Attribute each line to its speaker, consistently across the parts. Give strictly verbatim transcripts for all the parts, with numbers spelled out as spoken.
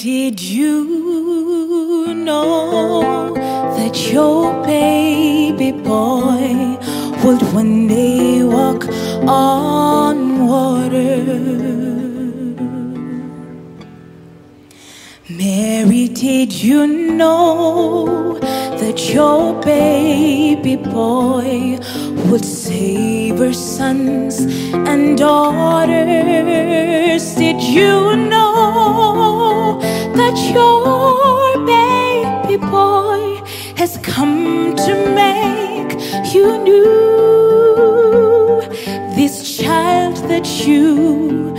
Speaker 1: did you know that your baby boy would one day walk on water? Mary, did you know that your baby boy would save her sons and daughters? Did you know that your baby boy has come to make you new? This child that you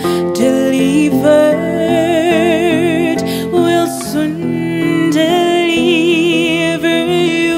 Speaker 1: delivered will soon deliver you.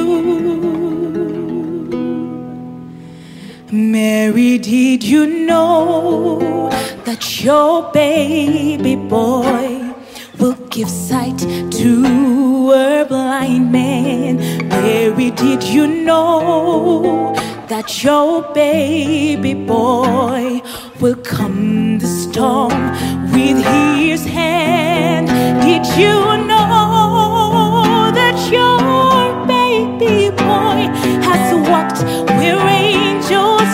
Speaker 1: Mary, did you know that your baby boy will give sight to a blind man? Mary, did you know that your baby boy will calm the storm with his hand? Did you know that your baby boy has walked where angels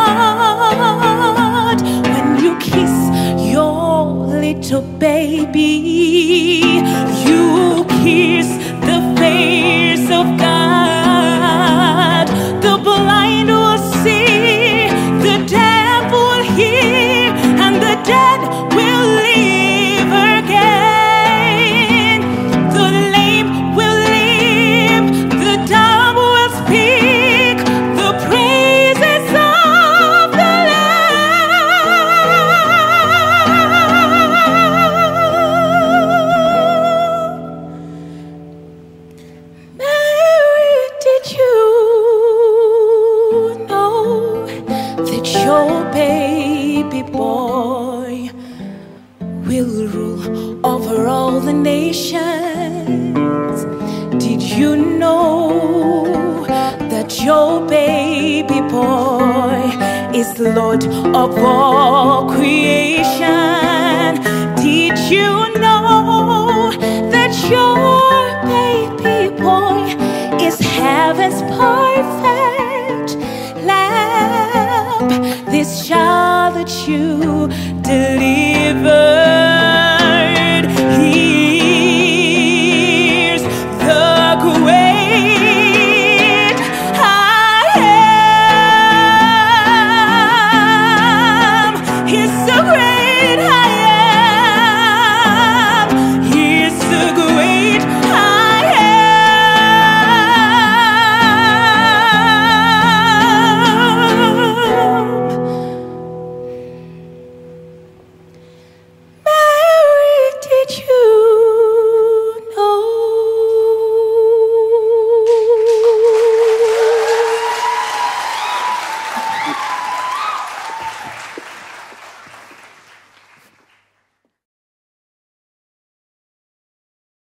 Speaker 1: trod? When you kiss your little baby, you kiss the face of God. The blind will see, the deaf will hear, and the dead will live again. The lame will live, the dumb will speak the praises of the Lamb. Mary, did you know that your baby boy will rule over all the nations? Did you know that your baby boy is Lord of all creation? Did you know that your baby boy is heaven's perfect lamb? This child that you deliver